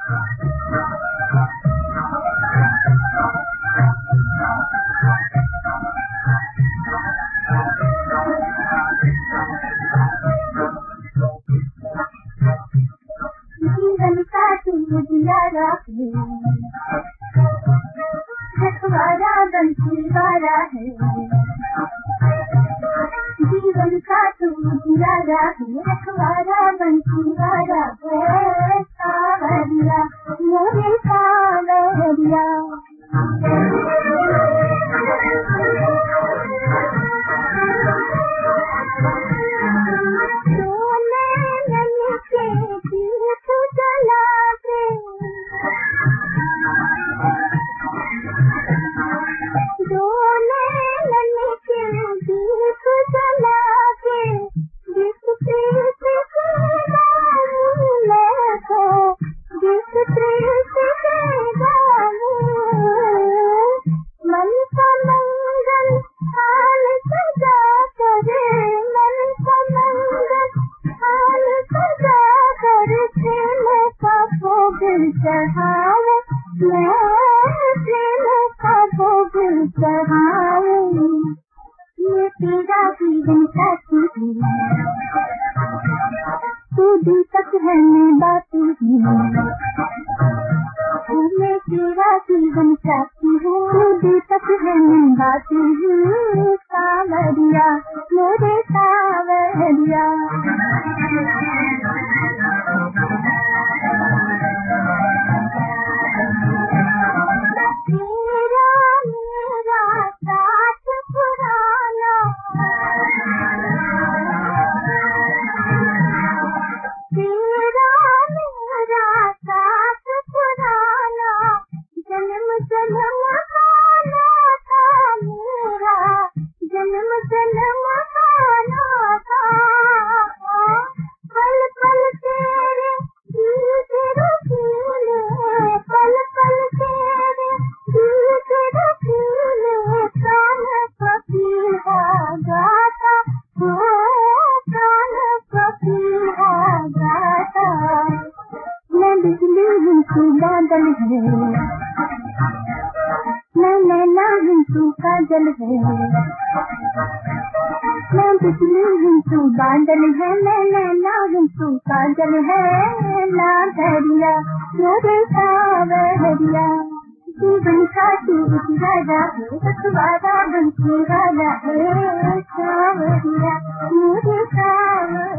जीवन का तू उजियारा है, रखवारा बंसीवारा है। जीवन का तू उजियारा है, रखवारा बंसीवारा है। सावरिया मोरे सावरिया, तेरा जीवन साथी तू दीपक है मैं बाती हूँ, मैं तेरा जीवन साथी हूँ। तू दीपक है मैं बाती हूँ। सावरिया मोरे सावरिया, बिजली हूँ तू बादल है, मैं नैना हूँ तू काजल है। मैं बिजली हूँ तू बादल है, मैं नैना हूँ तू काजल है। ना दरिया मोरे सावरिया, जीवन का तू उजियारा है, रखवारा बंसीवारा है। सावरिया मोरे सावरिया।